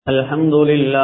الحمد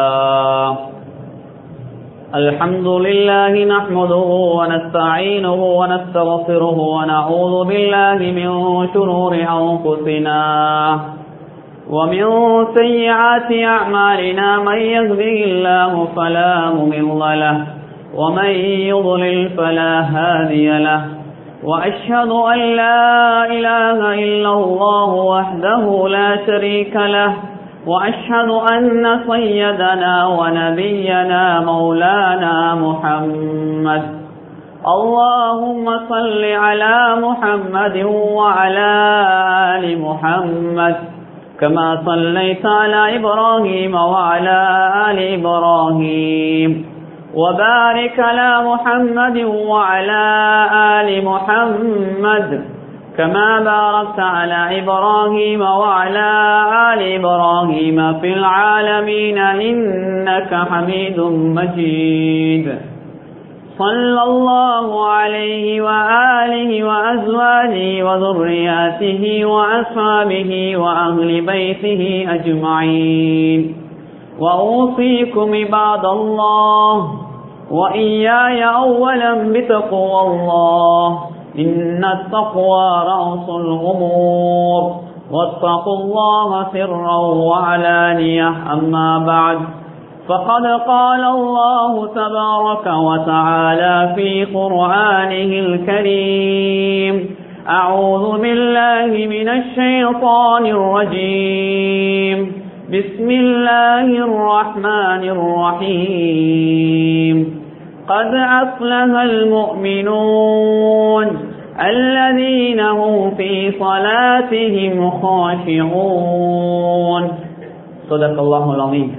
لله نحمده ونستعينه ونستغفره ونعوذ بالله من شرور أنفسنا ومن سيئات أعمالنا من يهده الله فلا مضل له ومن يضلل فلا هادي له وأشهد أن لا إله إلا الله وحده لا شريك له وأشهد أن سيدنا ونبينا مولانا محمد اللهم صل على محمد وعلى آل محمد كما صليت على إبراهيم وعلى آل إبراهيم وبارك على محمد وعلى آل محمد كما باركت على إبراهيم وعلى آل إبراهيم في العالمين إنك حميد مجيد صلى الله عليه وآله وأزواجه وذرياته وأصحابه وأهل بيته أجمعين وأوصيكم عباد الله وإياي أولا بتقوى الله إن التقوى رأس الأمور واتقوا الله سرا وعلانية أما بعد فقد قال الله تبارك وتعالى في قرآنه الكريم أعوذ بالله من الشيطان الرجيم بسم الله الرحمن الرحيم قد أفلح المؤمنون الذين هم في صلاتهم خاشعون صدق الله العظيم.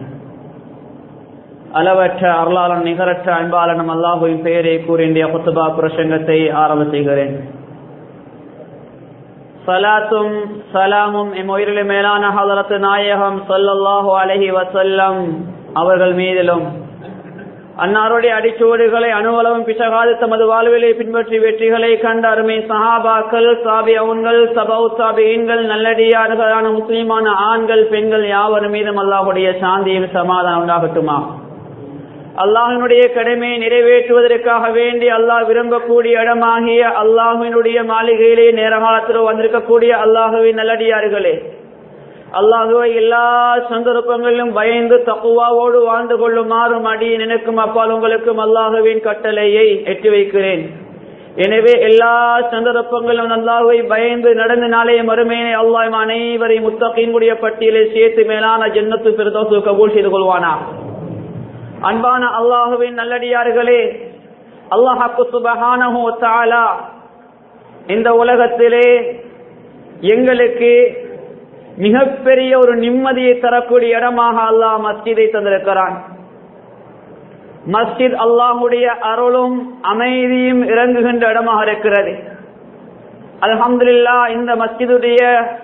அளவற்ற அருளாளன் நிகரற்ற அன்பாளனும் அல்லாஹ்வின் பெயரை கூறி இன்றைய குத்பா பிரசங்கத்தை ஆரம்ப செய்கிறேன். சலாத்தும் சலாமும் எம் உயிரிலே மேலான ஹதரத் நாயகம் ஸல்லல்லாஹு அலைஹி வஸல்லம் அவர்கள் மீதிலும் அன்னாருடைய அடிச்சுவடுகளை அணுவளவும் பிசகாது தமது வாழ்விலை பின்பற்றி வெற்றிகளை கண்ட அருமை சஹாபாக்கள், தாபிஊன்கள், தபவு தாபிஈன்கள், நல்லடியார்களான முஸ்லிமான ஆண்கள் பெண்கள் யாவர் மீதும் அல்லாஹ்வுடைய சாந்தியும் சமாதானம் உண்டாகட்டுமா. அல்லாஹ்வினுடைய கடமையை நிறைவேற்றுவதற்காக வேண்டி அல்லாஹ் விரும்பக்கூடிய இடமாகிய அல்லாஹ்வினுடைய மாளிகையிலே நேரகாலத்தில் வந்திருக்கக்கூடிய அல்லாஹ்வின் நல்லடியார்களே, அல்லாஹுவை எல்லா சந்தர்ப்பங்களிலும் பயந்து தக்குவாவோடு வாழ்ந்து கொள்ளுமாறும் அடியேன் எனக்கும் அப்பால் உங்களுக்கும் அல்லாஹுவின் கட்டளையை எட்டி வைக்கிறேன். எனவே எல்லா சந்தர்ப்பங்களிலும் அல்லாஹுவை பயந்து நடந்த நாளைய மறுமையினை அல்லாஹ் அனைவரை முத்தகீன்களுடைய பட்டியலை சேர்த்து மேலான ஜன்னத்து ஃபிர்தௌஸ் கபூல் செய்து கொள்வானா. அன்பான அல்லாஹுவின் நல்லடியார்களே, அல்லாஹ் சுப்ஹானஹு வ தஆலா இந்த உலகத்திலே எங்களுக்கு மிகப்பெரிய ஒரு நிம்மதியை தரக்கூடிய இடமாக அல்லாஹ் மஸ்ஜிதை தந்திருக்கிறான். மஸ்ஜித் அல்லாஹுடைய அருளும் அமைதியும் இறங்குகின்ற இடமாக இருக்கிறது. அல்ஹம்துலில்லாஹ், இந்த மஸ்ஜிதுடைய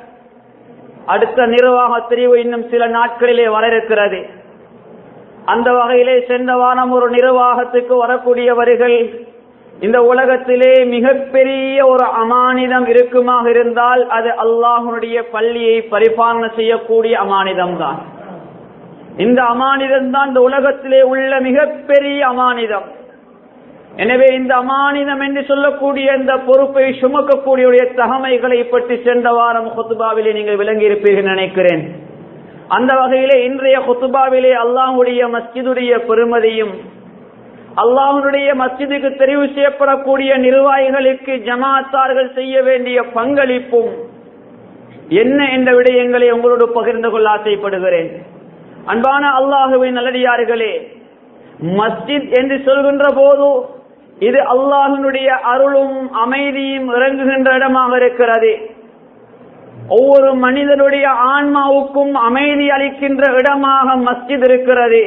அடுத்த நிர்வாக பிரிவு இன்னும் சில நாட்களிலே வர இருக்கிறது. அந்த வகையிலே சென்ற வாரம் ஒரு நிர்வாகத்துக்கு வரக்கூடியவர்கள் இந்த உலகத்திலே மிகப்பெரிய ஒரு அமானிதம் இருக்குமாக இருந்தால் அது அல்லாஹ்வுடைய பள்ளியை பரிபாலனை செய்யக்கூடிய அமானிதம் தான். இந்த அமானிதம் தான் இந்த உலகத்திலே உள்ள மிகப்பெரிய அமானிதம். எனவே இந்த அமானிதம் என்று சொல்லக்கூடிய இந்த பொறுப்பை சுமக்கக்கூடிய தகமைகளை பற்றி சென்ற வாரம் குத்பாவிலே நீங்கள் விளங்கி இருப்பீர்கள் நினைக்கிறேன். அந்த வகையிலே இன்றைய குத்பாவிலே அல்லாஹ்வுடைய மஸ்ஜிதுடைய பெருமதியும் அல்லாஹ்வுடைய மஸ்ஜிதுக்கு தெரிவு செய்யப்படக்கூடிய நிர்வாகிகளுக்கு ஜமாத்தார்கள் செய்ய வேண்டிய பங்களிப்பும் என்ன என்ற விடயங்களை உங்களோடு பகிர்ந்து கொள்ள ஆசைப்படுகிறேன். அன்பான அல்லாஹ்வின் நல்லடியார்களே, மஸ்ஜித் என்று சொல்கின்ற போது இது அல்லாஹ்வினுடைய அருளும் அமைதியும் இறங்குகின்ற இடமாக இருக்கிறது. ஒவ்வொரு மனிதனுடைய ஆன்மாவுக்கும் அமைதி அளிக்கின்ற இடமாக மஸ்ஜித் இருக்கிறது.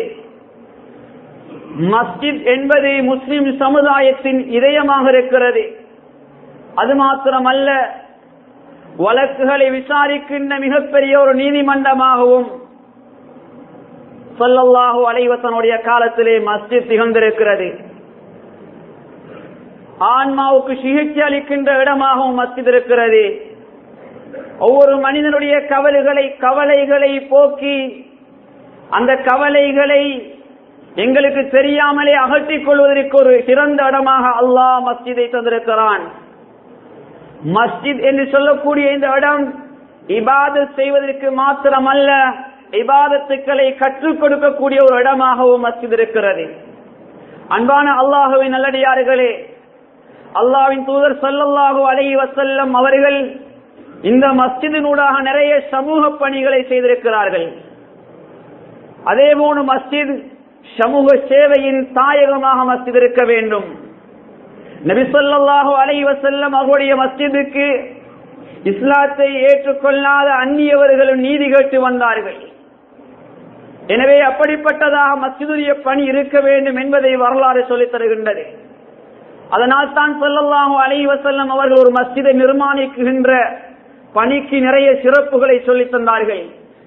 மஸ்ஜித் என்பது முஸ்லிம் சமுதாயத்தின் இதயமாக இருக்கிறது. அது மாத்திரமல்ல, வழக்குகளை விசாரிக்கின்ற மிகப்பெரிய ஒரு நீதிமன்றமாகவும் ஸல்லல்லாஹு அலைஹி வஸல்லம் காலத்திலே மஸ்ஜித் திகழ்ந்திருக்கிறது. ஆன்மாவுக்கு சிகிச்சை அளிக்கின்ற இடமாகவும் மஸ்ஜித் இருக்கிறது. ஒவ்வொரு மனிதனுடைய கவலைகளை போக்கி அந்த கவலைகளை எங்களுக்கு தெரியாமலே அகற்றிக் கொள்வதற்கு ஒரு சிறந்த இடமாக அல்லாஹ் மஸ்ஜிதை தந்திருக்கிறான். மஸ்ஜித் என்று சொல்லக்கூடிய இந்த இடம் இபாதத் செய்வதற்கு மாத்திரமல்ல, இபாதத்துக்களை கற்றுக் கொடுக்கக்கூடிய ஒரு இடமாகவும் மஸ்ஜித் இருக்கிறது. அன்பான அல்லாஹுவின் நல்லடியார்களே, அல்லாஹ்வின் தூதர் ஸல்லல்லாஹு அலைஹி வஸல்லம் அவர்கள் இந்த மஸ்ஜிதினூடாக நிறைய சமூக பணிகளை செய்திருக்கிறார்கள். அதேபோன்று மஸ்ஜித் சமூக சேவையின் தாயகமாக மஸ்ஜித் இருக்க வேண்டும். நபி ஸல்லல்லாஹு அலைஹி வஸல்லம் அவருடைய மஸ்ஜிதுக்கு இஸ்லாத்தை ஏற்றுக்கொள்ளாத அந்நியவர்களும் நீதி கேட்டு வந்தார்கள். எனவே அப்படிப்பட்டதாக மஸ்ஜிதுடைய பணி இருக்க வேண்டும் என்பதை வரலாறு சொல்லித் தருகின்றது. அதனால் தான் ஸல்லல்லாஹு அலைஹி வஸல்லம் அவர்கள் ஒரு மஸ்ஜிதை நிர்மாணிக்கின்ற பணிக்கு நிறைய சிறப்புகளை சொல்லித் தந்தார்கள்.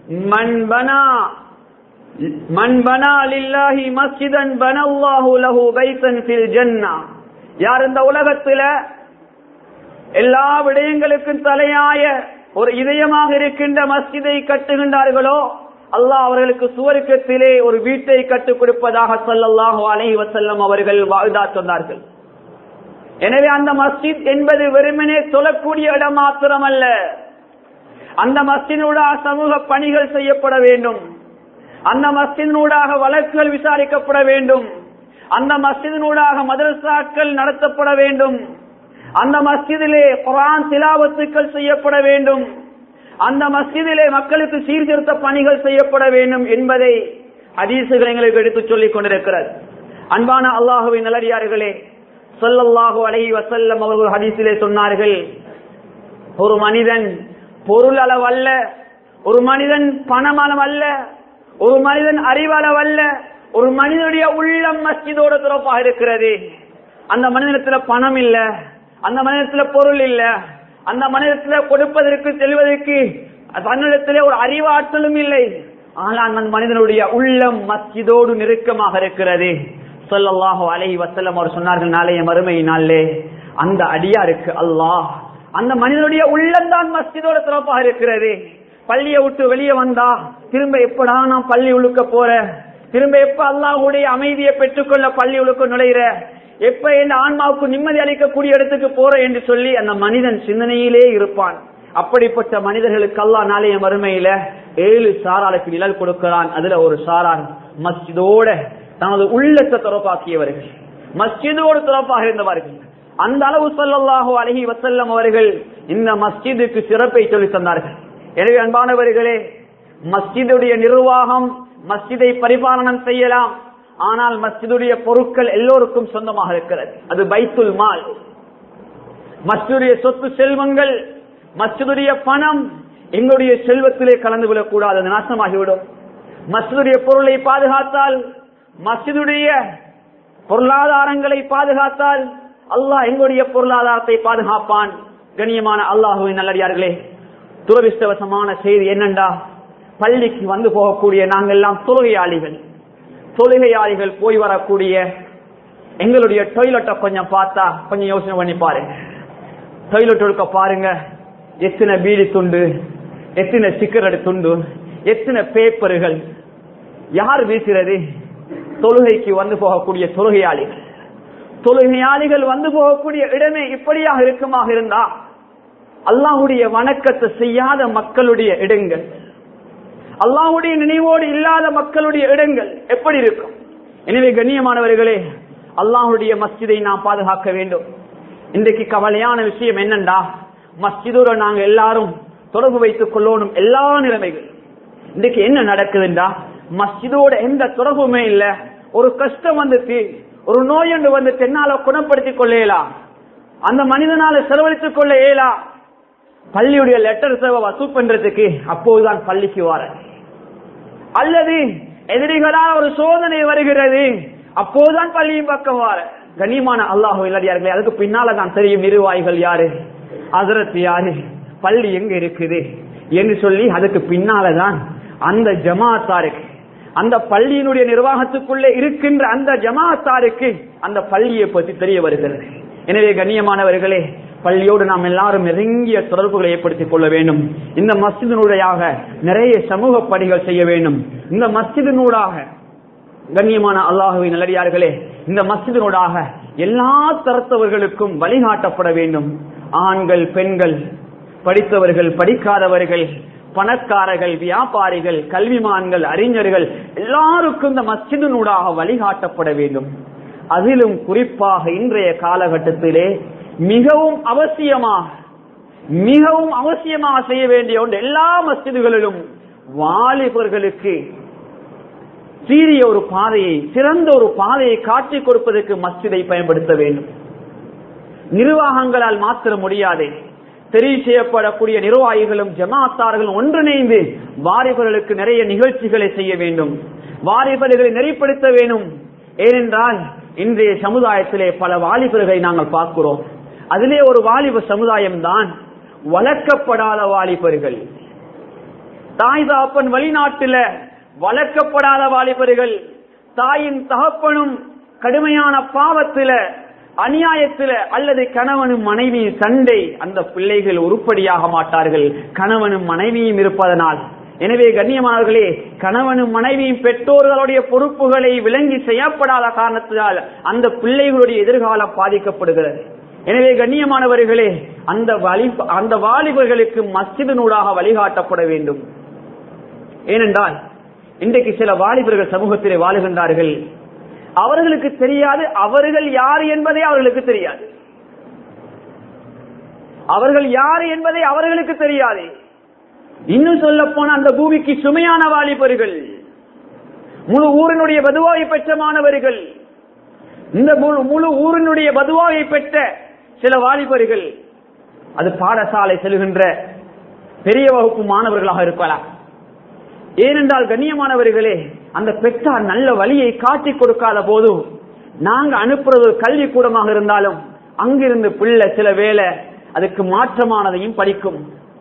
மன் பனா லில்லாஹி மஸ்ஜிதன் பனல்லாஹு லஹு பைத்தன் ஃபில் ஜன்னah. யார் இந்த உலகத்தில் எல்லா விடயங்களுக்கும் தலையாய ஒரு இதயமாக இருக்கின்ற மஸ்ஜிதை கட்டுகின்றார்களோ அல்லாஹ் அவர்களுக்கு சுவர்க்கத்திலே ஒரு வீட்டை கட்டுக் கொடுப்பதாக ஸல்லல்லாஹு அலைஹி வஸல்லம் அவர்கள் வாதா சொன்னார்கள். எனவே அந்த மஸ்ஜித் என்பது வெறுமனே தொழக்கூடிய இடம் மாத்திரமல்ல, அந்த மஸ்ஜிதினூடாக சமூக பணிகள் செய்யப்பட வேண்டும், அந்த மஸ்ஜிதினூடாக வழக்குகள் விசாரிக்கப்பட வேண்டும், அந்த மஸ்ஜிதினூடாக மதரசாக்கள் நடத்தப்பட வேண்டும், அந்த மஸ்ஜிதிலே குர்ஆன் திலாவத்துக்கள் செய்யப்பட வேண்டும், அந்த மஸ்ஜிதிலே மக்களுக்கு சீர்திருத்த பணிகள் செய்யப்பட வேண்டும் என்பதை ஹதீசுகள் எங்களுக்கு எடுத்துச் சொல்லிக் கொண்டிருக்கிறது. அன்பான அல்லாஹுவின் நல்லடியார்களே, ஸல்லல்லாஹு அலைஹி வஸல்லம் அவர்கள் ஹதீஸிலே சொன்னார்கள், ஒரு மனிதன் பொருள் அளவல்ல, ஒரு மனிதன் பணமளவு அல்ல, ஒரு மனிதன் அறிவளவல்ல, ஒரு மனிதனுடைய உள்ளம் மஸ்ஜிதோடு தொடர்பாக இருக்கிறது. அந்த மனிதனத்துல பணம் இல்ல, அந்த மனிதத்துல பொருள் இல்ல, அந்த மனிதத்துல கொடுப்பதற்கு செல்வதற்கு தன்னிடத்திலே ஒரு அறிவாற்றலும் இல்லை, ஆனால் அந்த மனிதனுடைய உள்ளம் மஸ்ஜிதோடு நெருக்கமாக இருக்கிறது. ஸல்லல்லாஹு அலைஹி வஸல்லம் அவர் சொன்னார்கள், நாளைய மறுமை நாளிலே அந்த அடியாருக்கு அல்லாஹ் அந்த மனிதனுடைய உள்ளம்தான் மஸ்ஜிதோட தொடர்பாக இருக்கிறது. பள்ளியை விட்டு வெளியே வந்தா திரும்ப எப்படா நான் பள்ளி உழுக்க போற, திரும்ப எப்ப அல்லாஹ்வுடைய அமைதியை பெற்றுக்கொள்ள பள்ளி உழுக்க நுழைகிற, எப்ப என் ஆன்மாவுக்கு நிம்மதி அளிக்கக்கூடிய இடத்துக்கு போற என்று சொல்லி அந்த மனிதன் சிந்தனையிலே இருப்பான். அப்படிப்பட்ட மனிதர்களுக்கு அல்லாஹ் நாளைய மறுமையில 7 சாராருக்கு நிழல் கொடுக்கிறான். அதுல ஒரு சாரார் மஸ்ஜிதோட தனது உள்ளத்தை தொடர்பாக்கியவர்கள், மஸ்ஜிதோடு தொடர்பாக இருந்தவர்கள். அந்த அளவு ஸல்லல்லாஹு அலைஹி வஸல்லம் அவர்கள் இந்த மஸ்ஜிதுக்கு சிறப்பை சொல்லி தந்தார்கள். எனவே அன்பானவர்களே, மஸ்ஜிதுடைய நிர்வாகம், மஸ்ஜிதை பரிபாலனம் செய்யலாம், ஆனால் மஸ்ஜிதுடைய பொருட்கள் எல்லோருக்கும் சொந்தமாக இருக்கிறது. அது பைத்துல் மால். மஸ்ஜிதுடைய சொத்து செல்வங்கள், மஸ்ஜிதுடைய பணம் எங்களுடைய செல்வத்திலே கலந்து விடக்கூடாது, அது நாசமாகிவிடும். மஸ்ஜிதுடைய பொருளை பாதுகாத்தால், மஸ்ஜிதுடைய பொருளாதாரங்களை பாதுகாத்தால் அல்லாஹ் எங்களுடைய பொருளாதாரத்தை பாதுகாப்பான். கண்ணியமான அல்லாஹுவின் நல்லடியார்களே, துரதிர்ஷ்டவசமான செய்தி என்னண்டா, பள்ளிக்கு வந்து போகக்கூடிய நாங்கள் எல்லாம் தொழுகையாளிகள் போய் வரக்கூடிய எங்களுடைய டொய்லெட்டை கொஞ்சம் பார்த்தா கொஞ்சம் யோசனை பண்ணி பாருங்க. டொய்லெட் எடுக்க பாருங்க, எத்தனை பீடி துண்டு, எத்தனை சிகரெட் துண்டு, எத்தனை பேப்பர்கள், யார் வீசுறது? தொழுகைக்கு வந்து போகக்கூடிய தொழுகையாளிகள் வந்து போகக்கூடிய இடமே இப்படியாக இருக்குமாக இருந்தா அல்லாஹ்வுடைய வணக்கத்தை செய்யாத மக்களுடைய இடங்கள், அல்லாஹ்வுடைய நினைவோடு இல்லாத மக்களுடைய இடங்கள் எப்படி இருக்கும்? எனவே கண்ணியமானவர்களே, அல்லாஹ்வுடைய மஸ்ஜிதை நாம் பாதுகாக்க வேண்டும். இன்றைக்கு கவலையான விஷயம் என்னண்டா, மஸ்ஜிதோட நாங்க எல்லாரும் தொடர்பு வைத்துக் கொள்ளணும். எல்லா நிலைமைகள் இன்றைக்கு என்ன நடக்குதுண்டா, மஸ்ஜிதோட எந்த தொடர்புமே இல்ல. ஒரு கஷ்டம் வந்துட்டு, ஒரு நோய் ஒன்று வந்து தென்னால குணப்படுத்திக் கொள்ளலாம், அந்த மனிதனால செலவழித்துக் கொள்ள இயலா. பள்ளியுடைய லெட்டர் சேவை வசூல் பண்றதுக்கு அப்போதுதான் பள்ளிக்கு வர, அல்லது எதிரிகளால் ஒரு சோதனை வருகிறது அப்போதுதான் பள்ளியின் பக்கம் வர. கண்ணியமான அல்லாஹ் இல்லடியார்களே, அதுக்கு பின்னால தான் தெரியும் நிர்வாகிகள் யாரு, ஹஜ்ரத் யாரு, பள்ளி எங்க இருக்குது என்று சொல்லி அதுக்கு பின்னாலதான் அந்த ஜமாத்தாருக்கு, அந்த பள்ளியினுடைய நிர்வாகத்துக்குள்ளே இருக்கின்ற அந்த ஜமாத்தாருக்கு அந்த பள்ளியை பற்றி தெரிய வருகிறது. எனவே கண்ணியமானவர்களே, பள்ளியோடு நாம் எல்லாரும் நெருங்கிய தொடர்புகளை ஏற்படுத்திக் கொள்ள வேண்டும். இந்த மஸ்ஜிதினூடாக நிறைய சமூக பணிகள் செய்ய வேண்டும். இந்த மஸ்ஜிதினூடாக கண்ணியமான அல்லாஹ்வின் நல்லடியார்களே, இந்த மஸ்ஜிதினூடாக எல்லா தரத்தவர்களுக்கும் வழிகாட்டப்பட வேண்டும். ஆண்கள், பெண்கள், படித்தவர்கள், படிக்காதவர்கள், பணக்காரர்கள், வியாபாரிகள், கல்விமான்கள், அறிஞர்கள் எல்லாருக்கும் இந்த மஸ்ஜிதினூடாக வழிகாட்டப்பட வேண்டும். அதிலும் குறிப்பாக இன்றைய காலகட்டத்திலே மிகவும் அவசியமாக செய்ய வேண்டிய ஒன்று, எல்லா மஸ்ஜிதுகளிலும் வாலிபர்களுக்கு சீரிய ஒரு பாதையை, சிறந்த ஒரு பாதையை காட்டிக் கொடுப்பதற்கு மஸ்ஜிதை பயன்படுத்த வேண்டும். நிர்வாகங்களால் மாற்ற முடியாது. தெரிவு செய்யப்படக்கூடிய நிர்வாகிகளும் ஜமாத்தார்களும் ஒன்றிணைந்து வாலிபர்களுக்கு நிறைய நிகழ்ச்சிகளை செய்ய வேண்டும். வாலிபர்களை நெறிப்படுத்த வேண்டும். ஏனென்றால் இன்றைய சமுதாயத்திலே பல வாலிபர்களை நாங்கள் பார்க்கிறோம். அதிலே ஒரு வாலிப சமுதாயம் தான் வளர்க்கப்படாத வாலிபர்கள். தாய் தகப்பன் வெளிநாட்டில வளர்க்கப்படாத வாலிபர்கள், தாயின் தகப்பனும் கடுமையான பாவத்தில, அநியாயத்தில, அல்லது கணவனும் மனைவியும் சண்டை, அந்த பிள்ளைகள் உருப்படியாக மாட்டார்கள் கணவனும் மனைவியும் இருப்பதனால். எனவே கண்ணியமானவர்களே, கணவனும் மனைவியும் பெற்றோர்களுடைய பொறுப்புகளை விளங்கி செய்யப்படாத காரணத்தினால் அந்த பிள்ளைகளுடைய எதிர்காலம் பாதிக்கப்படுகிறது. எனவே கண்ணியமானவர்களே, அந்த வாலிபர்களுக்கு மஸ்ஜிதினூடாக வழிகாட்டப்பட வேண்டும். ஏனென்றால் இன்றைக்கு சில வாலிபர்கள் சமூகத்திலே வாழுகின்றார்கள். அவர்களுக்கு தெரியாது அவர்கள் யார் என்பதே அவர்களுக்கு தெரியாது. அவர்கள் யார் என்பதை அவர்களுக்கு தெரியாது. இன்னும் சொல்ல போன அந்த பூமிக்கு சுமையான வாலிபர்கள், முழு ஊரினுடைய பதுவாவை பெற்ற மாணவர்கள், இந்த முழு ஊரினுடைய பதுவாவை பெற்ற சில வாலிபர்கள், அது பாடசாலை செல்கின்ற பெரிய வகுப்பு மாணவர்களாக இருக்கலாம். ஏனென்றால் கண்ணியமானவர்களே, அந்த பெற்றார் நல்ல வழியை காட்டிக் கொடுக்காத போது, நாங்க அனுப்புறது கல்வி கூடமாக இருந்தாலும் அங்கிருந்து பிள்ளை சில வேளை அதுக்கு மாற்றமானதையும் படிக்கும்.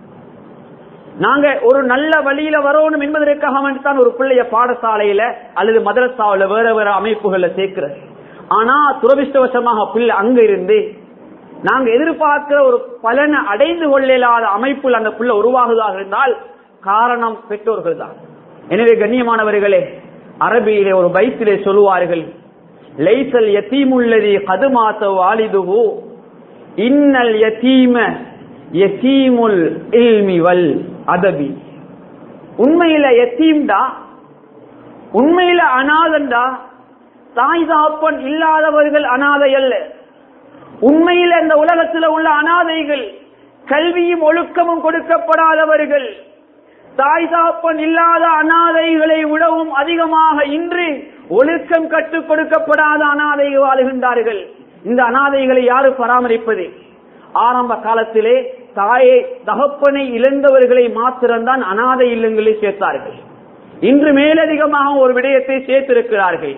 நாங்க ஒரு நல்ல வழியில வரணும் என்பதற்காக தான் ஒரு பிள்ளைய பாடசாலையில அல்லது மதரசாவில வேற வேற அமைப்புகள்ல சேர்க்கிறது. ஆனா துரதிர்ஷ்டவசமாக பிள்ளை அங்க இருந்து நாங்க எதிர்பார்க்கிற ஒரு பலனை அடைந்து கொள்ளாத அமைப்பில் அந்த பிள்ளை உருவாகுதாக இருந்தால் காரணம் பெற்றோர்கள் தான். எனவே கண்ணியமானவர்களே, அரபியிலே ஒரு பைத்திலே சொல்லுவார்கள், லைசல் யதீமுல்லதி கதுமாத வாலிதுஹு இன்னல் யதீம யதீமுல் இல்மி வல் அதபி. உண்மையில யதீம்டா, உண்மையில அநாதண்டா, தாய் தகப்பன் இல்லாதவர்கள் அநாதை அல்ல. உண்மையில இந்த உலகத்தில் உள்ள அநாதைகள் கல்வியும் ஒழுக்கமும் கொடுக்கப்படாதவர்கள். தாய் தகப்பன் இல்லாத அநாதைகளை விடவும் அதிகமாக இன்று ஒழுக்கம் கற்றுக் கொடுக்கப்படாத அநாதைகள் வாழுகின்றார்கள். இந்த அநாதைகளை யாரு பராமரிப்பது? ஆரம்ப காலத்திலே தாயை தகப்பனை இழந்தவர்களை மாத்திரம்தான் அநாதை இல்லங்களில் சேர்த்தார்கள். இன்று மேலதிகமாக ஒரு விடயத்தை சேர்த்திருக்கிறார்கள்.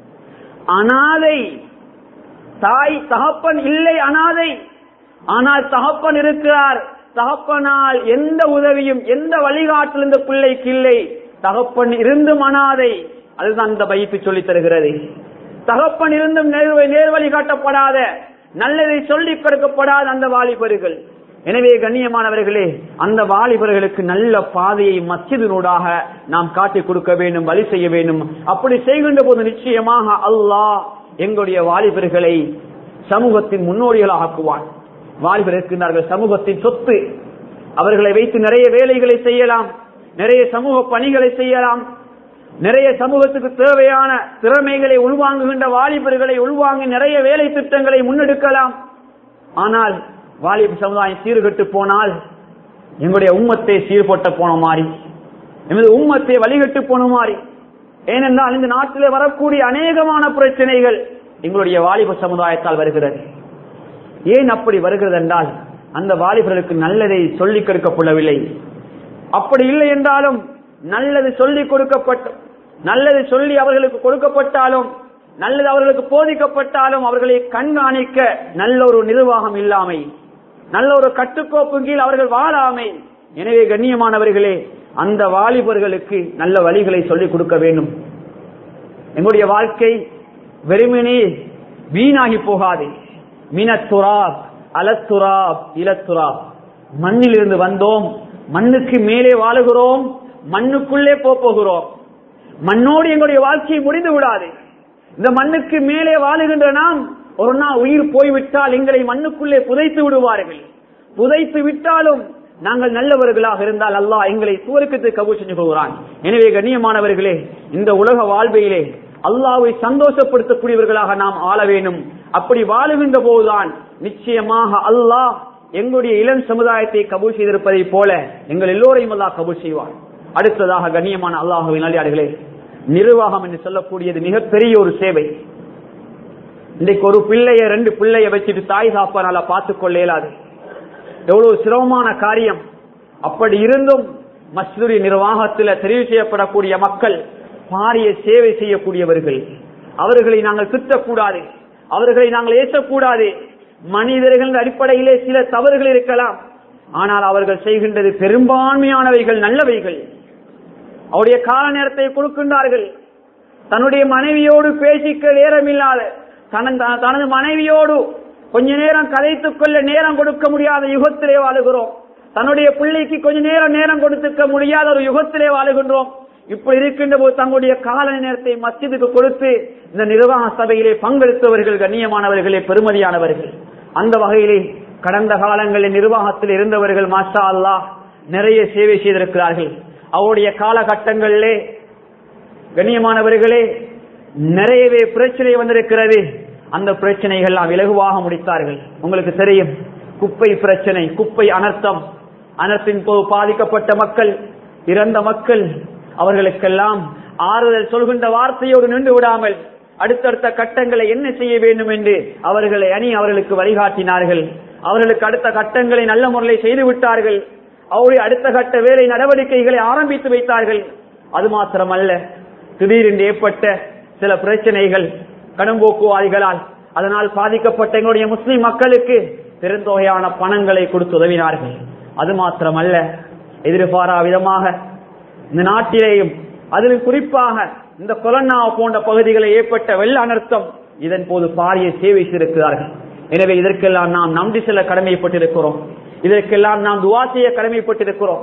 அநாதை, தாய் தகப்பன் இல்லை அநாதை, ஆனால் தகப்பன் இருக்கிறார். தகப்பனால் எந்த உதவியும் எந்த வழிகாட்டில் இந்த பிள்ளைக்கு இல்லை. தகப்பன் இருந்தும் அநாதை. அதுதான் இந்த பைத்து சொல்லித் தருகிறது. தகப்பன் இருந்தும் நேர்வழி காட்டப்படாத, நல்லதை சொல்லிக் கொடுக்கப்படாத அந்த வாலிபர்கள். எனவே கண்ணியமானவர்களே, அந்த வாலிபர்களுக்கு நல்ல பாதையை மஸ்ஜிதினூடாக நாம் காட்டிக் கொடுக்க வேண்டும், வழி செய்ய வேண்டும். அப்படி செய்கின்ற போது நிச்சயமாக அல்லாஹ் எங்களுடைய வாலிபர்களை சமூகத்தின் முன்னோடிகளாக ஆக்குவான். வாலிபர் இருக்கின்றார்கள், சமூகத்தின் சொத்து. அவர்களை வைத்து நிறைய வேலைகளை செய்யலாம், நிறைய சமூக பணிகளை செய்யலாம், நிறைய சமூகத்துக்கு தேவையான திறமைகளை உள்வாங்குகின்ற வாலிபர்களை உள்வாங்கி நிறைய வேலை திட்டங்களை முன்னெடுக்கலாம். ஆனால் வாலிப சமுதாயம் சீர்கெட்டு போனால் எங்களுடைய உம்மத்தை சீர்போட்ட போன மாதிரி, எமது உம்மத்தை வழிகட்டு போன மாதிரி. ஏனென்றால் இந்த நாட்டிலே வரக்கூடிய அநேகமான பிரச்சனைகள் எங்களுடைய வாலிப சமுதாயத்தால் வருகிறது. ஏன் அப்படி வருகிறது என்றால், அந்த வாலிபர்களுக்கு நல்லதை சொல்லிக் கொடுக்கப்படவில்லை. அப்படி இல்லை என்றாலும் நல்லது சொல்லிக் கொடுக்கப்பட்ட, நல்லது சொல்லி அவர்களுக்கு கொடுக்கப்பட்டாலும், நல்லது அவர்களுக்கு போதிக்கப்பட்டாலும் அவர்களை கண்காணிக்க நல்ல ஒரு நிர்வாகம் இல்லாமை, நல்ல ஒரு கட்டுக்கோப்பு கீழ் அவர்கள் வாழாமை. எனவே கண்ணியமானவர்களே, அந்த வாலிபர்களுக்கு நல்ல வழிகளை சொல்லிக் கொடுக்க வேண்டும். எங்களுடைய வாழ்க்கை வெறுமனே வீணாகி போகாது. மினத்துராப் அலத்துராப் இலத்துராப், மண்ணிலிருந்து வந்தோம், மண்ணுக்கு மேலே வாழுகிறோம், மண்ணுக்குள்ளே போகிறோம். மண்ணோடு எங்களுடைய வாழ்க்கையை முடிந்து விடாது. இந்த மண்ணுக்கு மேலே வாழுகின்ற நாம் ஒரு நாள் உயிர் போய்விட்டால் எங்களை மண்ணுக்குள்ளே புதைத்து விடுவார்கள். புதைத்து விட்டாலும் நாங்கள் நல்லவர்களாக இருந்தால் அல்லாஹ் எங்களை சுவர்க்கத்தை கபூல் செஞ்சு கொள்கிறான். எனவே கண்ணியமானவர்களே, இந்த உலக வாழ்வையிலே அல்லாஹ்வை சந்தோஷப்படுத்தக்கூடியவர்களாக நாம் ஆள வேண்டும். அப்படி வாழுகின்ற போதுதான் நிச்சயமாக அல்லாஹ் எங்களுடைய இளம் சமுதாயத்தை கபூல் செய்திருப்பதை போல எங்கள் எல்லோரையும் அல்லாஹ் கபூல் செய்வார். அடுத்ததாக கண்ணியமான அல்லாஹ்வின் நல்லடியார்களே, நிர்வாகம் என்று சொல்லக்கூடியது மிகப்பெரிய ஒரு சேவை. இன்றைக்கு ஒரு பிள்ளைய 2 பிள்ளைய வச்சுட்டு தாய் சாப்பானால பார்த்துக் கொள்ள இயலாது. எவ்வளவு சிரமமான காரியம். அப்படி இருந்தும் மஸ்ஜிதுடைய நிர்வாகத்தில் தெரிவு செய்யப்படக்கூடிய மக்கள் பாரிய சேவை செய்யக்கூடியவர்கள். அவர்களை நாங்கள் திட்டக்கூடாது, அவர்களை நாங்கள் ஏற்றக்கூடாது. மனிதர்கள் அடிப்படையிலே சில தவறுகள் இருக்கலாம், ஆனால் அவர்கள் செய்கின்றது பெரும்பான்மையானவைகள் நல்லவைகள். அவருடைய கால நேரத்தை கொடுக்கின்றார்கள். தன்னுடைய மனைவியோடு பேசிக்க நேரமில்லாத, தனது மனைவியோடு கொஞ்ச நேரம் கதைத்துக் கொள்ள நேரம் கொடுக்க முடியாத யுகத்திலே வாழுகிறோம். தன்னுடைய பிள்ளைக்கு கொஞ்ச நேரம் கொடுத்துக்க முடியாத ஒரு யுகத்திலே வாழுகின்றோம். இப்படி இருக்கின்ற போது தங்களுடைய கால நேரத்தை மஸ்ஜிதுக்கு கொடுத்து இந்த நிர்வாக சபையிலே பங்கெடுத்தவர்கள் கண்ணியமானவர்களே, பெருமதியானவர்கள். அந்த வகையிலே கடந்த காலங்களில் நிர்வாகத்தில் இருந்தவர்கள் மாஷா அல்லாஹ் நிறைய சேவை செய்திருக்கிறார்கள். அவருடைய காலகட்டங்களிலே கண்ணியமானவர்களே நிறையவே பிரச்சனை வந்திருக்கிறது. அந்த பிரச்சனைகள் எல்லாம் இலகுவாக முடித்தார்கள். உங்களுக்கு தெரியும், குப்பை பிரச்சனை, குப்பை அனர்த்தம், அனர்த்தின் போது பாதிக்கப்பட்ட மக்கள், இறந்த மக்கள், அவர்களுக்கெல்லாம் ஆறுதல் சொல்கின்ற வார்த்தையோடு நின்று விடாமல் அடுத்தடுத்த கட்டங்களை என்ன செய்ய வேண்டும் என்று அவர்களுக்கு வழிகாட்டினார்கள். அவர்களுக்கு அடுத்த கட்டங்களை நல்ல முறையில் செய்து விட்டார்கள். அவருடைய அடுத்த கட்ட வேலை நடவடிக்கைகளை ஆரம்பித்து வைத்தார்கள். அது மாத்திரமல்ல, திடீரென்று ஏற்பட்ட சில பிரச்சனைகள் கடும்போக்குவாதிகளால், அதனால் பாதிக்கப்பட்ட எங்களுடைய முஸ்லிம் மக்களுக்கு பெருந்தொகையான பணங்களை கொடுத்து உதவினார்கள். அது மாத்திரமல்ல, எதிர்பாரா விதமாக இந்த நாட்டிலேயும் அதிலும் குறிப்பாக இந்த கொலன்னா போன்ற பகுதிகளில் ஏற்பட்ட வெள்ள அனர்த்தம், இதன் போது பாரிய சேவை செய்திருக்கிறார்கள். எனவே இதற்கெல்லாம் நாம் நன்றி செல்ல கடமைப்பட்டிருக்கிறோம். இதற்கெல்லாம் நாம் துவா செய்ய கடமைப்பட்டிருக்கிறோம்.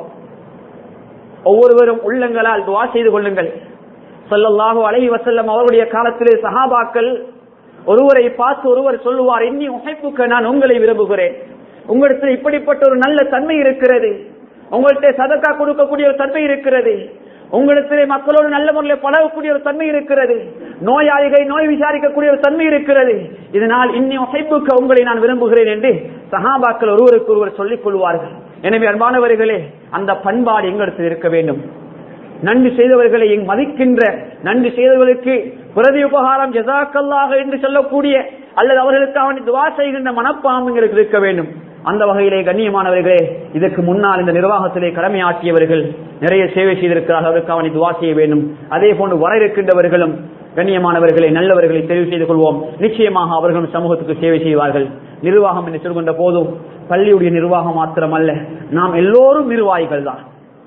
ஒவ்வொருவரும் உள்ளங்களால் துவா செய்து கொள்ளுங்கள். ஸல்லல்லாஹு அலைஹி வஸல்லம் அவருடைய காலத்திலே சஹாபாக்கள் ஒருவரை பார்த்து ஒருவர் சொல்லுவார், இன்னி உஹிப்புக்க, நான் உங்களை விரும்புகிறேன். உங்களிடத்தில் இப்படிப்பட்ட ஒரு நல்ல தன்மை இருக்கிறது, உங்கள்கிட்ட சதக்கா கொடுக்கக்கூடிய ஒரு தன்மை இருக்கிறது, உங்களிடத்திலே மக்களோடு நல்ல முறையில் பழகக்கூடிய ஒரு தன்மை இருக்கிறது, நோயாளிகளை நோய் விசாரிக்கக்கூடிய ஒரு தன்மை இருக்கிறது. இதனால் இன்னி உஹிப்புக்க, உங்களை நான் விரும்புகிறேன் என்று சஹாபாக்கள் ஒருவருக்கு ஒருவர் சொல்லிக் கொள்வார்கள். எனவே அன்பானவர்களே, அந்த பண்பாடு எங்களிடத்தில் இருக்க வேண்டும். நன்றி செய்தவர்களை மதிக்கின்ற, நன்றி செய்தவர்களுக்கு பிரதி உபகாரம் ஜஸாக்கல்லாஹ் என்று சொல்லக்கூடிய அல்லது அவர்களுக்கு அவனை துவா செய்கின்ற மனப்பான்மை எங்களுக்கு இருக்க வேண்டும். அந்த வகையிலே கண்ணியமானவர்களே, இதற்கு முன்னால் இந்த நிர்வாகத்திலே கடமையாற்றியவர்கள் நிறைய சேவை செய்திருக்கிறார்கள். அவருக்கு அவனை துவா செய்ய வேண்டும். அதே போன்று வர இருக்கின்றவர்களும் கண்ணியமானவர்களை, நல்லவர்களை தெரிவு செய்து கொள்வோம். நிச்சயமாக அவர்களும் சமூகத்துக்கு சேவை செய்வார்கள். நிர்வாகம் என்று சொல்கின்ற போதும் பள்ளியுடைய நிர்வாகம் மாத்திரமல்ல, நாம் எல்லோரும் நிர்வாகிகள் தான்.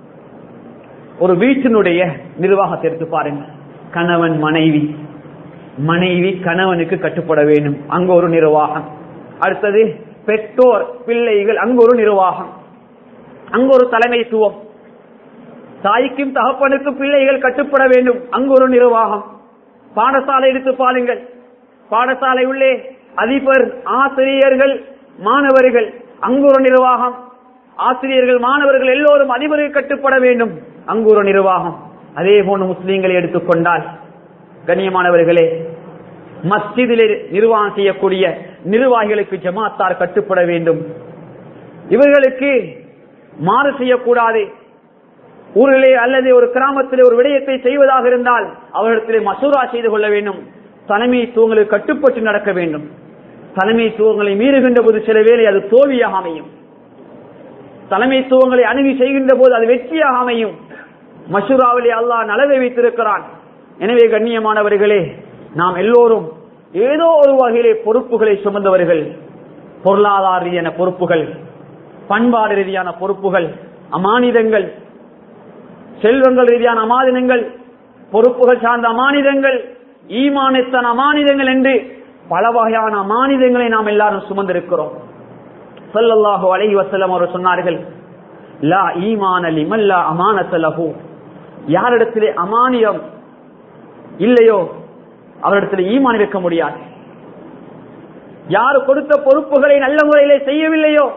ஒரு வீட்டினுடைய நிர்வாகத்தை எடுத்து பாருங்கள். கணவன் மனைவி, மனைவி கணவனுக்கு கட்டுப்பட வேண்டும், அங்கு ஒரு நிர்வாகம். அடுத்தது பெற்றோர் பிள்ளைகள், அங்கு ஒரு நிர்வாகம், அங்கு ஒரு தலைமைத்துவம். தாய்க்கும் தகப்பனுக்கும் பிள்ளைகள் கட்டுப்பட வேண்டும், அங்கு ஒரு நிர்வாகம். பாடசாலை எடுத்து பாருங்கள். பாடசாலை உள்ளே அதிபர், ஆசிரியர்கள், மாணவர்கள், அங்கு ஒரு நிர்வாகம். ஆசிரியர்கள், மாணவர்கள் எல்லோரும் அதிபருக்கு கட்டுப்பட வேண்டும், அங்கு ஒரு நிர்வாகம். அதே போன்று முஸ்லீம்களை எடுத்துக்கொண்டால் கண்ணியமானவர்களே, மஸ்ஜிதிலே நிர்வாகம் செய்யக்கூடிய நிர்வாகிகளுக்கு ஜமாத்தார் கட்டுப்பட வேண்டும். இவர்களுக்கு மாறு செய்யக்கூடாது. ஊரிலே அல்லது ஒரு கிராமத்திலே ஒரு விடயத்தை செய்வதாக இருந்தால் அவர்களிடத்திலே மசூரா செய்து கொள்ள வேண்டும். தலைமைத்துவங்களுக்கு கட்டுப்பட்டு நடக்க வேண்டும். தலைமைத்துவங்களை மீறுகின்ற போது சில வேளை அது தோல்வியாக அமையும். தலைமைத்துவங்களை அணுகி செய்கின்ற போது அது வெற்றியாக அமையும். மஷூராவிலே அல்லாஹ் நலவை வைத்திருக்கிறான். எனவே கண்ணியமானவர்களே, நாம் எல்லோரும் ஏதோ ஒரு வகையிலே பொறுப்புகளை சுமந்தவர்கள். பொருளாதார ரீதியான பொறுப்புகள், பண்பாடு ரீதியான பொறுப்புகள், அமானிதங்கள், செல்வங்கள் ரீதியான அமானிதங்கள், பொறுப்புகள் சார்ந்த அமானிதங்கள், ஈமானத்தான அமானிதங்கள் என்று பல வகையான அமானிதங்களை நாம் எல்லாரும் சுமந்திருக்கிறோம். ஸல்லல்லாஹு அலைஹி வஸல்லம் அவர்கள் சொன்னார்கள், லா ஈமான லிமன் லா அமானத லஹு, யாரிடத்திலே அமானியம் இல்லையோ அவரிடத்தில் ஈமான் இருக்க முடியாது. யார் கொடுத்த பொறுப்புகளை நல்ல முறையிலே செய்யவில்லையோ,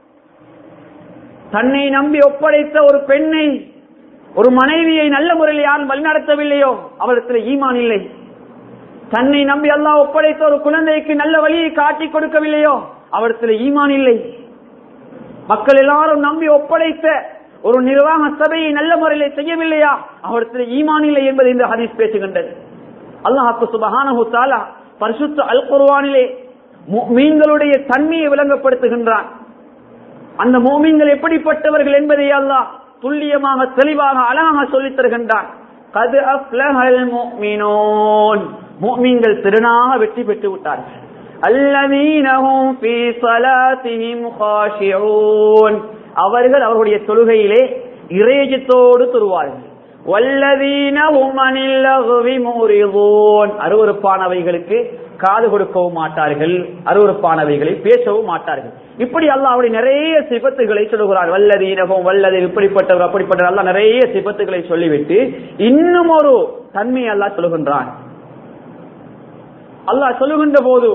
தன்னை நம்பி ஒப்படைத்த ஒரு பெண்ணை, ஒரு மனைவியை நல்ல முறையில் யாரும் வழிநடத்தவில்லையோ அவரிடத்தில் ஈமான் இல்லை. தன்னை நம்பி அல்லாஹ் ஒப்படைத்த ஒரு குழந்தைக்கு நல்ல வழியை காட்டி கொடுக்கவில்லையோ அவரிடத்தில் ஈமான் இல்லை. மக்கள் எல்லாரும் நம்பி ஒப்படைத்த ஒரு நிர்வாக சபையை நல்ல முறையிலே செய்யவில்லையா அவரிடத்தில் ஈமான் இல்லை என்பதை இந்த ஹதீஸ் பேசுகின்றது. அல்லாஹ் சுப்ஹானஹு வ தஆலா பரிசுத்த அல் குர்ஆனிலே முஃமின்களுடைய தன்மையை விளங்கப்படுத்துகின்றான். அந்த முஃமின்கள் எப்படிப்பட்டவர்கள் என்பதை அல்லாஹ் துல்லியமாக தெளிவாக அழகாக சொல்லித் தருகின்றான். கத் அஃப்லஹல் முஃமினூன், முஃமின்கள் திறனாக வெற்றி பெற்று விட்டார்கள். அல்லதீன ஹும் ஃபீ ஸலாத்திஹிம் காஷிஊன், அவர்கள் அவருடைய தொழுகையிலே இறையச்சத்தோடு தொழுவார்கள். வல்லதீன ஹும் அனில் லக்வி முரிதூன், அருவருப்பானவைகளுக்கு காது கொடுக்கவும் மாட்டார்கள், அருவருப்பானவைகளை பேசவும் மாட்டார்கள். இப்படி அல்லாஹ் அவருடைய நிறைய சிபத்துகளை சொல்லுகிறார். வல்லதீனகும் வல்லது, இப்படிப்பட்டவர் அப்படிப்பட்டவர், அல்லாஹ் நிறைய சிபத்துகளை சொல்லிவிட்டு இன்னும் ஒரு தன்மை அல்லாஹ் சொல்லுகின்றான். அல்லாஹ் சொல்லுகின்ற போது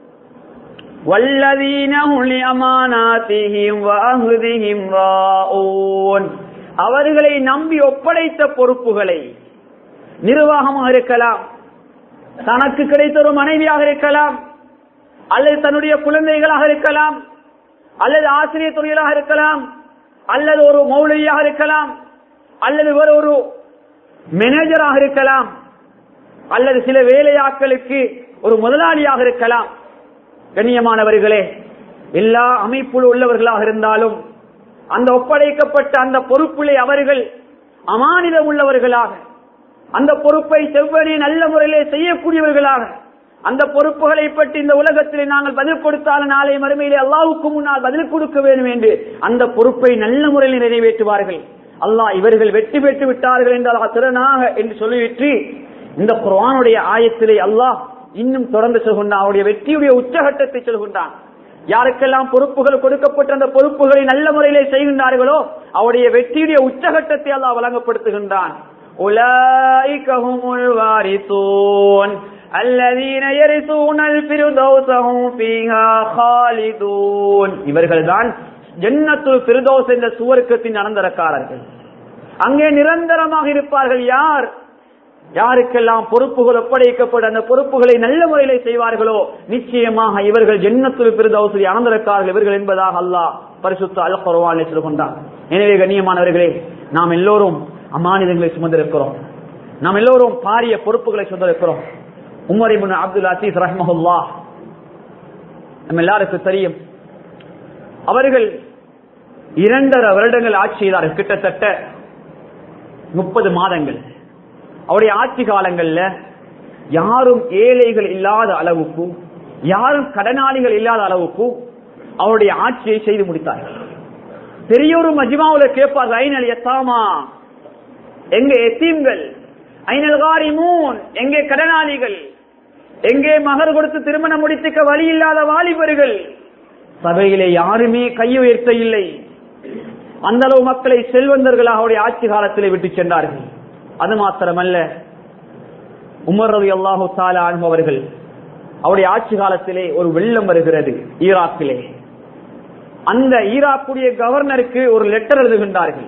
வல்லதீனஹும் லிஅமானாத்திஹிம் வஅஹ்திஹிம் ராஊன், அவர்களை நம்பி ஒப்படைத்த பொறுப்புகளை, நிர்வாகமாக இருக்கலாம், தனக்கு கிடைத்த ஒரு மனைவியாக இருக்கலாம், அல்லது தன்னுடைய குழந்தைகளாக இருக்கலாம், அல்லது ஆசிரியர் தொழிலாக இருக்கலாம், அல்லது ஒரு மௌலவியாக இருக்கலாம், அல்லது வேறு ஒரு மேனேஜராக இருக்கலாம், அல்லது சில வேலையாட்களுக்கு ஒரு முதலாளியாக இருக்கலாம். கண்ணியமானவர்களே, எல்லா அமைப்புள் உள்ளவர்களாக இருந்தாலும் அந்த ஒப்படைக்கப்பட்ட அந்த பொறுப்பிலே அவர்கள் அமானிதம் உள்ளவர்களாக, அந்த பொறுப்பை செவ்வனே நல்ல முறையிலே செய்யக்கூடியவர்களாக, அந்த பொறுப்புகளை பற்றி இந்த உலகத்திலே நாங்கள் பதில் கொடுத்தாலும் நாளை மறுமையிலே அல்லாஹ்வுக்கு முன்னால் பதில் கொடுக்க வேண்டும் என்று அந்த பொறுப்பை நல்ல முறையில் நிறைவேற்றுவார்கள். அல்லாஹ் இவர்கள் வெற்றி பெற்று விட்டார்கள் என்றால் திறனாக என்று சொல்லிவிட்டு இந்த குர்ஆனுடைய ஆயத்திலே அல்லாஹ் இன்னும் தொடர்ந்து சொல்கின்றான். அவருடைய வெற்றியுடைய உச்சகட்டத்தை சொல்கின்றான். யாருக்கெல்லாம் பொறுப்புகள் கொடுக்கப்பட்ட அந்த பொறுப்புகளை நல்ல முறையிலே செய்கின்றார்களோ அவருடைய வெற்றியுடைய உச்சகட்டத்தை அல்லாஹ் வழங்கப்படுத்துகின்றான். உலாயிக ஹுமுல் வாரிசூன் அல்லதீன யரிசூனல் ஃபிர்தௌஸ ஹும் ஃபீஹா காலிதூன், இவர்கள்தான் ஜன்னத்துல் ஃபிர்தௌஸ் என்ற சுவர்க்கத்தின் அனந்தரக்காரர்கள். அங்கே நிரந்தரமாக இருப்பார்கள். யார் யாருக்கெல்லாம் பொறுப்புகள் ஒப்படைக்கப்பட்ட அந்த பொறுப்புகளை நல்ல முறையிலே செய்வார்களோ நிச்சயமாக இவர்கள் ஜன்னத்துல் ஃபிர்தௌஸ் அனந்தரக்காரர்கள் இவர்கள் என்பதாக அல்லாஹ் பரிசுத்த அல் குர்ஆனில் சொல்கின்றான். எனவே கண்ணியமானவர்களே, நாம் எல்லோரும் அமானிதங்களை சுமந்திருக்கிறோம். நாம் எல்லோரும் பாரிய பொறுப்புகளை சுமந்திருக்கிறோம். உமர் இப்னு அப்துல் அசீஸ் ரஹ்மஹுல்லாஹ் நம்ம எல்லாருக்கும் தெரியும். அவர்கள் 2.5 வருடங்கள் ஆட்சி செய்தார்கள், கிட்டத்தட்ட 30 மாதங்கள். அவருடைய ஆட்சி காலங்கள்ல யாரும் ஏழைகள் இல்லாத அளவுக்கு, யாரும் கடனாளிகள் இல்லாத அளவுக்கு அவருடைய ஆட்சியை செய்து முடித்தார்கள். பெரியோரு மஜ்மாவுல கேட்பார்கள், ஐனல் யதாமா, எங்கே எத்தீம்கள், ஐனல் காரிமூன், எங்கே கடனாளிகள், எங்கே மகர் கொடுத்து திருமணம் முடித்துக்க வழி இல்லாத வாலிபர்கள். சபையிலே யாருமே கை உயர்த்த இல்லை. அந்த அளவு மக்களை செல்வந்தர்களாக அவருடைய ஆட்சி காலத்திலே விட்டு சென்றார்கள். அது மாத்திரமல்ல, உமர் ரலியல்லாஹு தஆலா அன்ஹு அவர்கள் அவருடைய ஆட்சி காலத்திலே ஒரு வெள்ளம் வருகிறது ஈராக்கிலே. அந்த ஈராக்குடைய கவர்னருக்கு ஒரு லெட்டர் எழுதுகின்றார்கள்.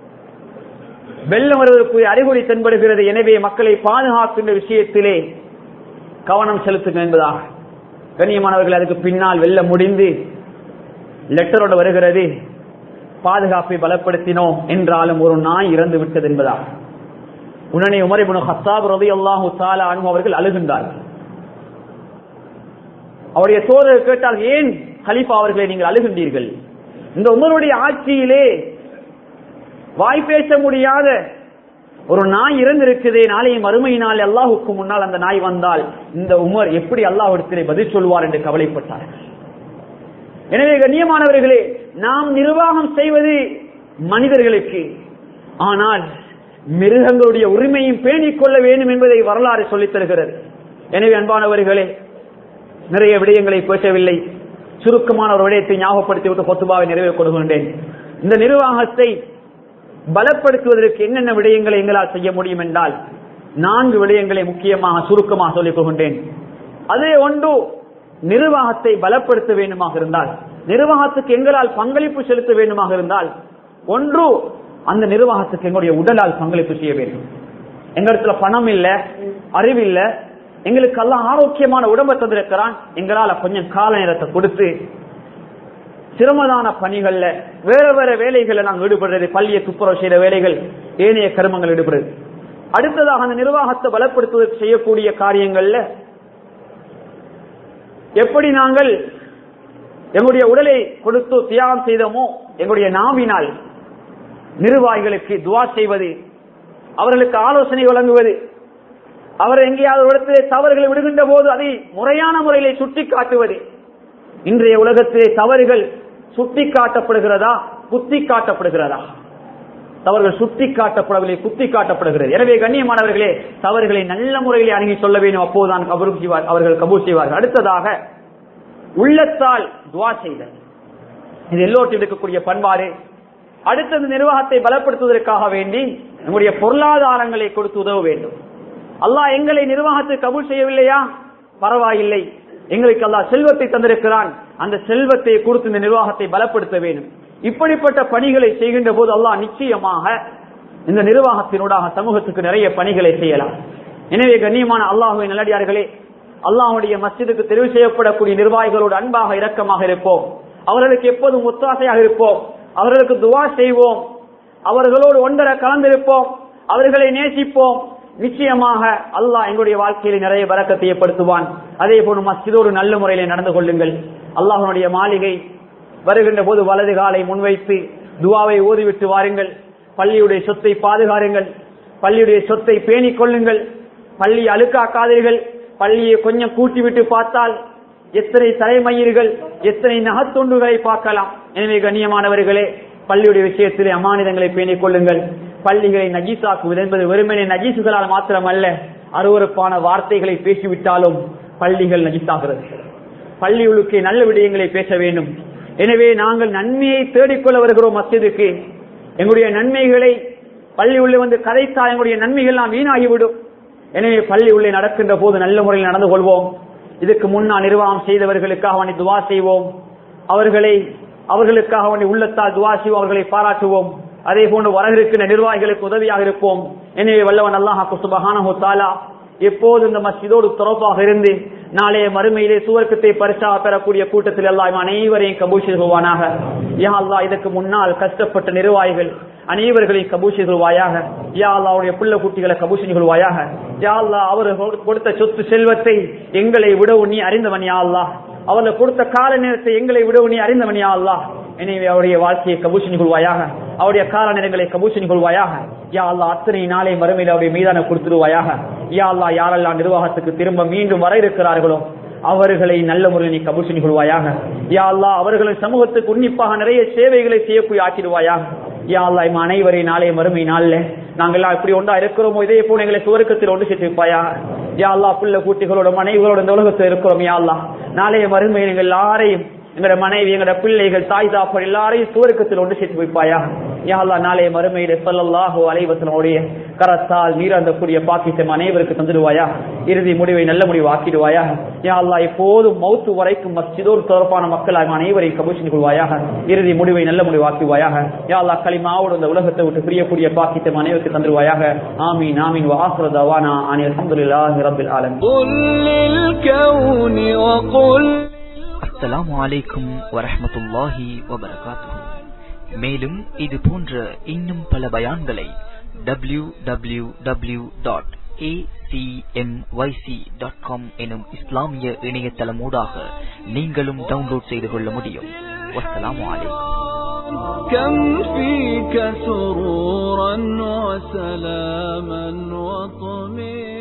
வெள்ளம் வருவதற்கு அறிகுறி தென்படுகிறது, எனவே மக்களை பாதுகாக்கின்ற விஷயத்திலே கவனம் செலுத்துங்க என்பதாக. கண்ணியமானவர்கள், அதுக்கு பின்னால் வெள்ளம் முடிந்து லெட்டரோடு வருகிறது, பாதுகாப்பை பலப்படுத்தினோம் என்றாலும் ஒரு நாய் இறந்து விட்டது என்பதாக. உடனே உமர் இப்னு கத்தாப் ரலியல்லாஹு தஆலா அன்ஹு அவர்கள் அழுகின்றார்கள். அவருடைய தோழர் கேட்டால், ஏன் கலீஃபா அவர்களை நீங்கள் அழுகின்றீர்கள்? இந்த உமருடைய ஆட்சியிலே வாய் பேச முடியாத ஒரு நாய் இறந்திருக்குதே, நாளைய மறுமையினால் அல்லாஹுக்கு முன்னால் அந்த நாய் வந்தால் இந்த உமர் எப்படி அல்லாஹ்விடத்திலே பதில் சொல்வார் என்று கவலைப்பட்டார்கள். எனவே கண்ணியமானவர்களே, நாம் நிர்வாகம் செய்வது மனிதர்களுக்கு, ஆனால் மிருகங்களுடைய உரிமையும் பேணிக் கொள்ள வேண்டும் என்பதை வரலாறு சொல்லித் தருகிறது. எனவே அன்பானவர்களே, நிறைய விடயங்களை பேசவில்லை. சுருக்கமான ஒரு விடயத்தை ஞாபகப்படுத்தி விட்டு கொத்துபாவை நிறைவேற்றிக் கொள்கின்றேன். இந்த நிர்வாகத்தை பலப்படுத்துவதற்கு என்னென்ன விடயங்களை எங்களால் செய்ய முடியும் என்றால் 4 விடயங்களை முக்கியமாக சுருக்கமாக சொல்லிக் கொள்கின்றேன். அதே ஒன்று, நிர்வாகத்தை பலப்படுத்த வேண்டுமாக இருந்தால், நிர்வாகத்துக்கு எங்களால் பங்களிப்பு செலுத்த வேண்டுமாக இருந்தால், ஒன்று, அந்த நிர்வாகத்துக்கு எங்களுடைய உடலால் பங்களிப்பு செய்ய வேண்டும். எங்களிடத்துல பணம் இல்ல, அறிவில்ல, எங்களுக்கு எல்லாம் ஆரோக்கியமான உடம்பை தந்திருக்கிறான், எங்களால் கொஞ்சம் கால நேரத்தை கொடுத்து சிரமதான பணிகள்ல வேற வேற வேலைகளை நாங்கள் ஈடுபடுறது, பள்ளியை துப்புரவு செய்யற வேலைகள், ஏனைய கர்மங்கள் ஈடுபடுறது. அடுத்ததாக அந்த நிர்வாகத்தை பலப்படுத்துவதற்கு செய்யக்கூடிய காரியங்கள்ல எப்படி நாங்கள் எங்களுடைய உடலை கொடுத்து தியாகம் செய்தோமோ, எங்களுடைய நாவினால் நிர்வாகிகளுக்கு துவா செய்வது, அவர்களுக்கு ஆலோசனை வழங்குவது, அவர் எங்கேயாவது இடத்திலே தவறுகளை விடுகின்ற போது அதை முறையான முறையிலே சுட்டி காட்டுவது. இன்றைய உலகத்திலே தவறுகள் சுட்டி காட்டப்படுகிறதா, குத்தி காட்டப்படுகிறதா? தவறுகள் சுட்டி காட்டப்படவில்லை, குத்தி காட்டப்படுகிறது. எனவே கண்ணியமானவர்களே, தவறுகளை நல்ல முறையிலே அணுகி சொல்ல வேண்டும், அப்போதுதான் அவர்கள் கபூல் செய்வார்கள். அடுத்ததாக உள்ளத்தால் துவா செய்தல், இது எல்லோருக்கும் இருக்கக்கூடிய பண்பாடு. அடுத்தது நிர்வாகத்தை பலப்படுத்துவதற்காக வேண்டி நம்முடைய பொருளாதாரங்களை கொடுத்து உதவ வேண்டும். அல்லாஹ் எங்களை நிர்வாகத்தை கபூல் செய்யவில்லையா, பரவாயில்லை, எங்களுக்கு அல்லாஹ் செல்வத்தை தந்திருக்கிறான், அந்த செல்வத்தை கொடுத்து இந்த நிர்வாகத்தை பலப்படுத்த வேண்டும். இப்படிப்பட்ட பணிகளை செய்கின்ற போது அல்லாஹ் நிச்சயமாக இந்த நிர்வாகத்தினூடாக சமூகத்துக்கு நிறைய பணிகளை செய்யலாம். எனவே கண்ணியமான அல்லாஹ்வின் நல்லடியார்களே, அல்லாஹ்வுடைய மஸ்ஜிதுக்கு தெரிவு செய்யப்படக்கூடிய நிர்வாகிகளோடு அன்பாக இரக்கமாக இருப்போம், அவர்களுக்கு எப்போதும் ஒத்தாசையாக இருப்போம், அவர்களுக்கு துவா செய்வோம், அவர்களோடு ஒன்றரை கலந்திருப்போம், அவர்களை நேசிப்போம். நிச்சயமாக அல்லாஹ் எங்களுடைய வாழ்க்கையில நிறைய பரக்கத்தை ஏற்படுத்துவான். அதே போல மஸ்ஜிதோடு நல்ல முறையில நடந்து கொள்ளுங்கள். அல்லாஹ்வுடைய மாளிகை வருகின்ற போது வலது காலை முன்வைத்து துவாவை ஓதிவிட்டு வாருங்கள். பள்ளியுடைய சொத்தை பாதுகாருங்கள், பள்ளியுடைய சொத்தை பேணிக் கொள்ளுங்கள், பள்ளியை அழுக்காக்காதீர்கள். பள்ளியை கொஞ்சம் கூட்டிவிட்டு பார்த்தால் எத்தனை தலைமயிர்கள், எத்தனை நகத்துண்டுகளை பார்க்கலாம். எனவே கண்ணியமானவர்களே, பள்ளியுடைய விஷயத்திலே அமானிதங்களை பேணிக் கொள்ளுங்கள். பள்ளிகளை நஜீசாக்குவது என்பது வெறுமனே நஜீசுகளால் மாத்திரமல்ல, அருவருப்பான வார்த்தைகளை பேசிவிட்டாலும் பள்ளிகள் நஜீசாகிறது. பள்ளிகளுக்கு நல்ல விடயங்களை பேச வேண்டும். எனவே நாங்கள் நன்மையை தேடிக்கொள்ள வருகிறோம் மஸ்ஜிதுக்கு. எங்களுடைய நன்மைகளை பள்ளி உள்ளே வந்து கதைத்தால் எங்களுடைய நன்மைகள் நாம் வீணாகிவிடும். எனவே பள்ளி உள்ளே நடக்கின்ற போது நல்ல முறையில் நடந்து கொள்வோம். இதுக்கு முன்னால் நிர்வாகம் செய்தவர்களுக்காக வேண்டி துவா செய்வோம், அவர்களுக்காக வேண்டி உள்ளத்தால் துவா செய்வோம், அவர்களை பாராட்டுவோம். அதே போன்று வரவிருக்கின்ற நிர்வாகிகளுக்கு உதவியாக இருப்போம். எனவே வல்லவன் அல்லாஹ் சுப்ஹானஹு வ தஆலா எப்போது இந்த மஸ்ஜிதோடு தொடர்பாக இருந்து நாளைய மறுமையிலே சுவர்க்கத்தை பரிசாக பெறக்கூடிய கூட்டத்தில் அல்லாஹ் அனைவரையும் கபூல் செய்வானாக. யா அல்லாஹ், இதற்கு முன்னால் கஷ்டப்பட்ட நிர்வாகிகள் அனைவர்களையும் கபூல் செய்வாயாக. யா அல்லாஹ், அவருடைய புள்ள குட்டிகளை கபூல் செய்வாயாக. யா அல்லாஹ், அவர்கள் கொடுத்த சொத்து செல்வத்தை எங்களை விடவும் நீ அறிந்தவன். யா அல்லாஹ், அவர்கள் கொடுத்த கால நேரத்தை எங்களை விடவும் நீ அறிந்தவன். யா அல்லாஹ், எனவே அவருடைய வாழ்க்கையை கபூல் செய்வாயாக, அவருடைய கால நேரங்களை கபூல் செய்வாயாக. யா அல்லாஹ், அத்தனை நாளை மறுமையில் அவருடைய மீதான கொடுத்துருவாயாக. யா அல்லாஹ், யாரெல்லாம் நிர்வாகத்துக்கு திரும்ப மீண்டும் வர இருக்கிறார்களோ அவர்களை நல்ல முறையில் நீ கபூல் செய்வாயாக. யா அல்லாஹ், அவர்களின் சமூகத்துக்கு உன்னிப்பாக நிறைய சேவைகளை செய்யக்கூடிய ஆக்கிடுவாயாக. யா அல்லாஹ், இம் அனைவரை நாளை மறுமை நாள்ல நாங்கள் எல்லாம் இப்படி ஒன்றா இருக்கிறோமோ இதே போல எங்களை சுவர்க்கத்தில் ஒன்று சேர்த்து வைப்பாயாக. யா அல்லாஹ், புள்ள கூட்டிகளோட மனைவிகளோட இந்த உலகத்தில் இருக்கிறோம். யா அல்லாஹ், நாளைய மறுமையில் எங்கள் எல்லாரையும், எங்களோட மனைவி, எங்களோட பிள்ளைகள், தாய் தாப்பர் எல்லாரையும் சுவர்க்கத்தில் ஒன்று சேர்த்து வைப்பாயாக. யா அல்லாஹ், நாளைய மறுமையில ஸல்லல்லாஹு அலைஹி வஸல்லம் கரத்தால் நீராந்தக்கூடிய பாக்கியத்தை அனைவருக்கு தந்துடுவாயா. இறுதி முடிவை நல்ல முடிவு ஆக்கிடுவாயாக. யா அல்லாஹ், எப்போதும் மௌத்து வரைக்கும் மஸ்ஜிதோடு தொடர்பான மக்களாக அனைவரையும் கபூல் செய்து கொள்வாயாக. இறுதி முடிவை நல்ல முடிவு ஆக்குவாயாக. யா அல்லாஹ், கலிமாவோடு இந்த உலகத்தை விட்டு பிரியக்கூடிய பாக்கியத்தை அனைவருக்கு தந்துடுவாயாக. ஆமீன் ஆமீன். வ ஆகிரு தவானா அனில் ஹம்துலில்லாஹி ரப்பில் ஆலமீன். அஸ்ஸலாமு அலைக்கும் வரஹ்மத்துல்லாஹி வபரகாத்துஹு. மேலும் இது போன்ற இன்னும் பல பயான்களை www.acmyc.com எனும் இஸ்லாமிய இணையதளமூடாக நீங்களும் டவுன்லோட் செய்து கொள்ள முடியும். வஸ்ஸலாமு அலைக்கும். كم فيك سرورا وسلاما وطمئنا